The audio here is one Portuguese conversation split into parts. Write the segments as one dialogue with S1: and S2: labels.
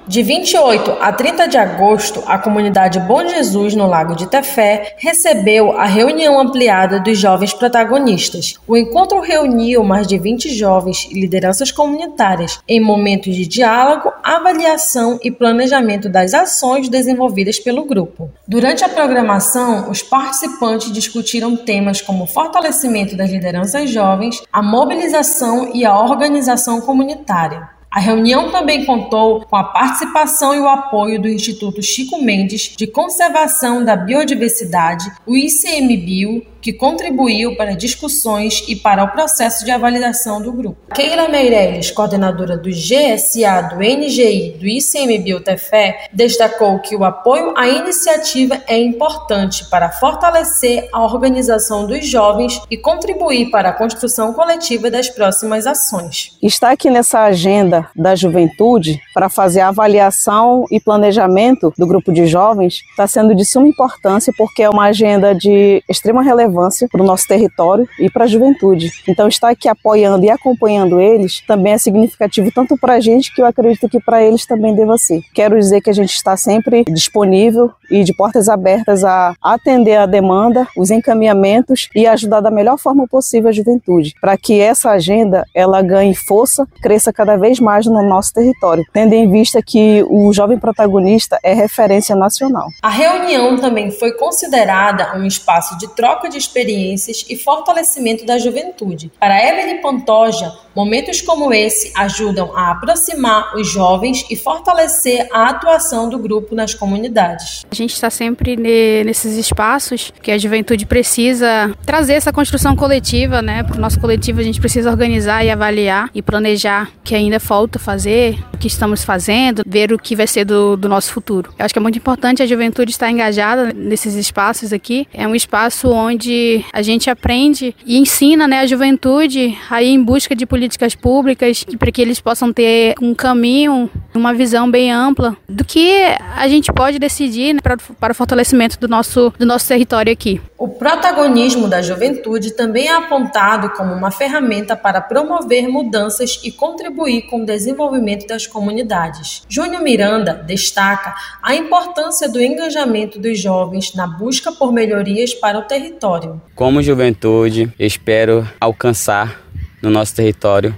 S1: De 28 a 30 de agosto, a comunidade Bom Jesus, no Lago de Tefé, recebeu a reunião ampliada dos jovens protagonistas. O encontro reuniu mais de 20 jovens e lideranças comunitárias em momentos de diálogo, avaliação e planejamento das ações desenvolvidas pelo grupo. Durante a programação, os participantes discutiram temas como o fortalecimento das lideranças jovens, a mobilização e a organização comunitária. A reunião também contou com a participação e o apoio do Instituto Chico Mendes de Conservação da Biodiversidade, o ICMBio, que contribuiu para discussões e para o processo de avaliação do grupo. Keila Meirelles, coordenadora do GSA, do NGI, do ICMBio Tefé, destacou que o apoio à iniciativa é importante para fortalecer a organização dos jovens e contribuir para a construção coletiva das próximas ações.
S2: Está aqui nessa agenda da juventude para fazer a avaliação e planejamento do grupo de jovens está sendo de suma importância porque é uma agenda de extrema relevância para o nosso território e para a juventude. Então estar aqui apoiando e acompanhando eles também é significativo tanto para a gente que eu acredito que para eles também deva ser. Quero dizer que a gente está sempre disponível e de portas abertas a atender a demanda, os encaminhamentos e ajudar da melhor forma possível a juventude, para que essa agenda ela ganhe força, cresça cada vez mais no nosso território, tendo em vista que o jovem protagonista é referência nacional.
S1: A reunião também foi considerada um espaço de troca de experiências e fortalecimento da juventude. Para Evelyn Pantoja, momentos como esse ajudam a aproximar os jovens e fortalecer a atuação do grupo nas comunidades.
S3: A gente está sempre nesses espaços que a juventude precisa trazer essa construção coletiva, né? Para o nosso coletivo a gente precisa organizar e avaliar e planejar o que ainda falta fazer, o que estamos fazendo, ver o que vai ser do nosso futuro. Eu acho que é muito importante a juventude estar engajada nesses espaços aqui. É um espaço onde a gente aprende e ensina, né, a juventude a ir em busca de políticas públicas para que eles possam ter um caminho, uma visão bem ampla do que a gente pode decidir, né, para o fortalecimento do nosso território aqui.
S1: O protagonismo da juventude também é apontado como uma ferramenta para promover mudanças e contribuir com o desenvolvimento das comunidades. Júnior Miranda destaca a importância do engajamento dos jovens na busca por melhorias para o território.
S4: Como juventude, espero alcançar no nosso território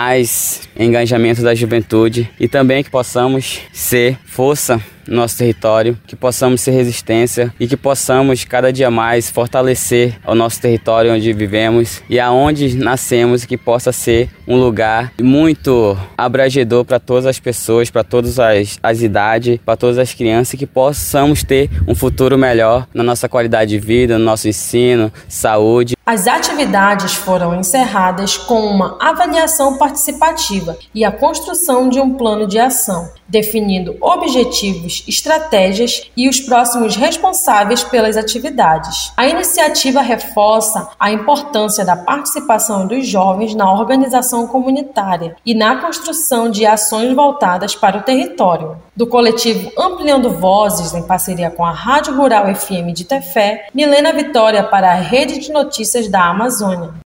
S4: mais engajamento da juventude e também que possamos ser força no nosso território, que possamos ser resistência e que possamos cada dia mais fortalecer o nosso território onde vivemos e aonde nascemos, que possa ser um lugar muito abrangedor para todas as pessoas, para todas as idades, para todas as crianças, que possamos ter um futuro melhor na nossa qualidade de vida, no nosso ensino, saúde.
S1: As atividades foram encerradas com uma avaliação participativa e a construção de um plano de ação, definindo objetivos, estratégias e os próximos responsáveis pelas atividades. A iniciativa reforça a importância da participação dos jovens na organização comunitária e na construção de ações voltadas para o território. Do coletivo Ampliando Vozes, em parceria com a Rádio Rural FM de Tefé, Milena Vitória para a Rede de Notícias da Amazônia.